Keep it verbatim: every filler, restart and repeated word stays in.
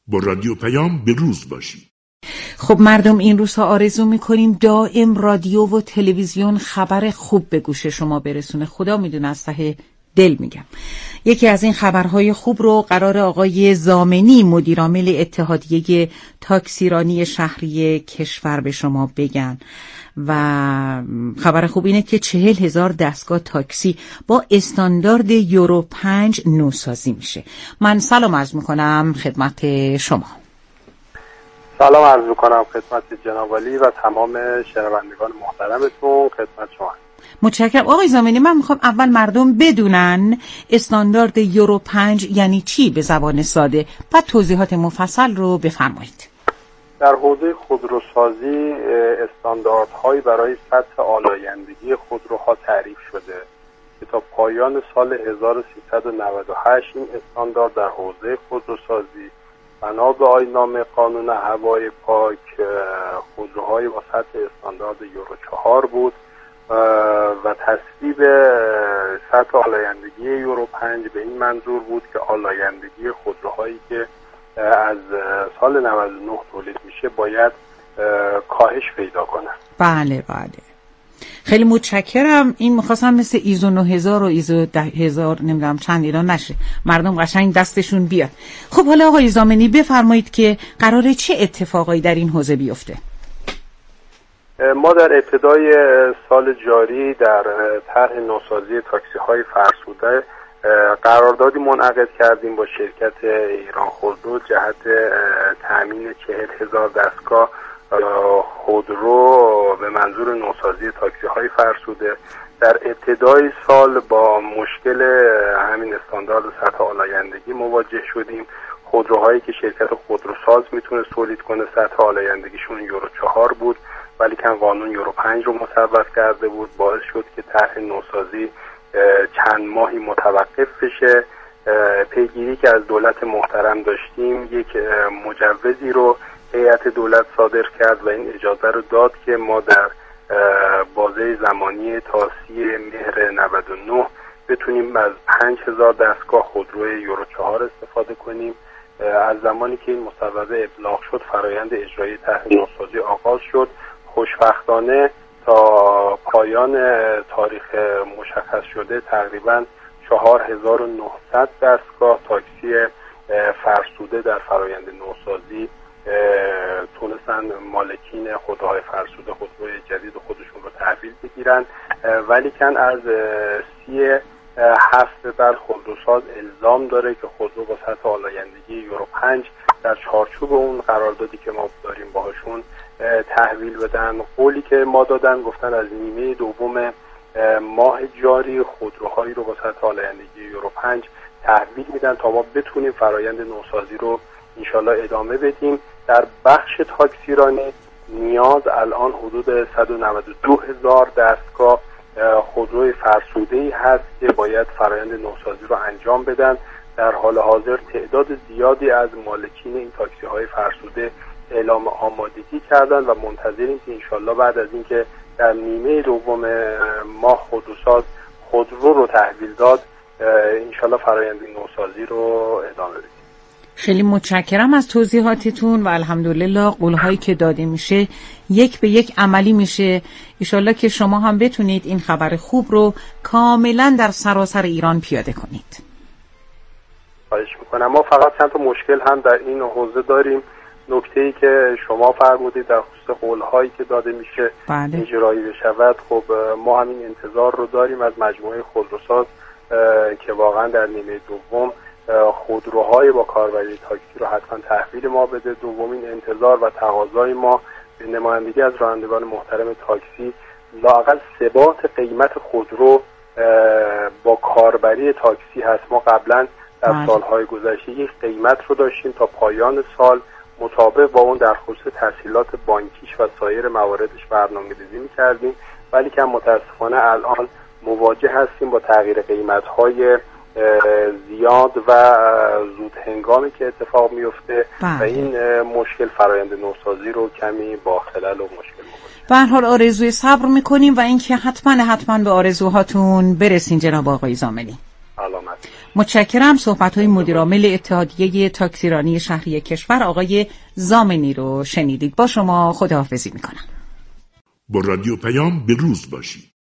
با رادیو پیام به روز باشید. خب مردم این روزها آرزو میکنیم دائم رادیو و تلویزیون خبر خوب به گوش شما برسونه. خدا میدونه از ته دل میگم. یکی از این خبرهای خوب رو قرار آقای زامنی مدیرعامل اتحادیه تاکسیرانی شهری کشور به شما بگن و خبر خوب اینه که چهل هزار دستگاه تاکسی با استاندارد یورو پنج نوسازی میشه. من سلام عرض میکنم خدمت شما. سلام عرض میکنم خدمت جناب عالی و تمام شنوندگان محترمتون. خدمت شما. متشکرم آقای زامنی. من میخوام اول مردم بدونن استاندارد یورو پنج یعنی چی به زبان ساده، بعد توضیحات مفصل رو بفرمایید. در حوزه خودروسازی استانداردهایی برای سطح آلایندگی خودروها تعریف شده که تا پایان سال هزار و سیصد و نود و هشت این استاندارد در حوزه خودروسازی بنا به آیین‌نامه قانون هوای پاک خودروهای با سطح استاندارد یورو چهار بود و تصویب سطح آلایندگی یورو پنج به این منظور بود که آلایندگی خودروهایی که از سال نود و نه تولید میشه باید کاهش پیدا کنه. بله بله خیلی متشکرم. این میخواستم مثل ایزو نه هزار و ایزو ده هزار نمیدونم چند اینا نشه، مردم قشنگ دستشون بیاد. خب حالا آقای زامنی بفرمایید که قراره چه اتفاقایی در این حوزه بیفته؟ ما در ابتدای سال جاری در طرح نوسازی تاکسی های فرسوده قراردادی منعقد کردیم با شرکت ایران خودرو جهت تامین چهل هزار دستگاه خودرو به منظور نوسازی تاکسی های فرسوده. در ابتدای سال با مشکل همین استاندارد سطح آلایندگی مواجه شدیم. خودروهایی که شرکت خودروساز میتونه تولید کنه سطح آلایندگیشون یورو چهار بود، ولی کن قانون یورو پنج رو مصوب کرده بود، باعث شد که طرح نوسازی چند ماهی متوقف بشه. پیگیری که از دولت محترم داشتیم یک مجوزی رو هیئت دولت صادر کرد و این اجازه رو داد که ما در بازه زمانی تا سی مهر نود و نه بتونیم از پنج هزار دستگاه خودروی یورو چهار استفاده کنیم. از زمانی که این مصوبه ابلاغ شد فرایند اجرایی طرح نوسازی آغاز شد. خوشبختانه تا پایان تاریخ مشخص شده تقریباً چهار هزار و نهصد دستگاه تاکسی فرسوده در فرایند نوسازی تونستن مالکین خودروهای فرسوده خودروی جدید خودشون رو تحویل بگیرن، ولی کن از سی هفت به بعد خودروساز الزام داره که خودرو با سطح آلایندگی یورو پنج در چارچوب اون قراردادی که ما داریم باهاشون تحویل بدن. قولی که ما دادن گفتن از نیمه دوم ماه جاری خودروهایی رو با سطح آلایندگی یورو پنج تحویل میدن تا ما بتونیم فرایند نوسازی رو انشالله ادامه بدیم. در بخش تاکسیرانی نیاز الان حدود صد و نود و دو هزار دستگاه خودروی فرسوده‌ای هست که باید فرایند نوسازی رو انجام بدن. در حال حاضر تعداد زیادی از مالکین این تاکسی های فرسوده اعلام آمادگی کردن و منتظریم که انشالله بعد از اینکه در نیمه دوم ماه خودروساز خودرو رو تحویل داد انشالله فرایند نوسازی رو ادامه بدیم. خیلی متشکرم از توضیحاتتون و الحمدلله قولهایی که داده میشه یک به یک عملی میشه. انشالله که شما هم بتونید این خبر خوب رو کاملا در سراسر ایران پیاده کنید. خواهش میکنم. ما فقط چند تا مشکل هم در این حوزه داریم. نکته‌ای که شما فرمودید در خصوص قول‌هایی که داده میشه بله. اجرایی بشود، خب ما همین انتظار رو داریم از مجموعه خودروساز که واقعا در نیمه دوم خودروهای با کاربری تاکسی رو حتما تحویل ما بده. دومین انتظار و تقاضای ما به نمایندگی از رانندگان محترم تاکسی لااقل ثبات قیمت خودرو با کاربری تاکسی هست. ما قبلا در سالهای گذشته یک قیمت رو داشتیم تا پایان سال مطابق با اون در خصوص تسهیلات بانکیش و سایر مواردش برنامه‌ریزی می‌کردیم، ولی که متاسفانه الان مواجه هستیم با تغییر قیمت‌های زیاد و زود هنگامی که اتفاق میفته و این مشکل فرایند نوسازی رو کمی با خلل و مشکل مواجه. به هر حال آرزوی صبر می‌کنیم و اینکه حتما حتما به آرزوهاتون برسین جناب آقای زامنی. سلامت. متشکرم. صحبت‌های مدیر عامل اتحادیه تاکسیرانی شهری کشور آقای ضامنی رو شنیدید. با شما خداحافظی می‌کنم. با رادیو پیام به روز باشید.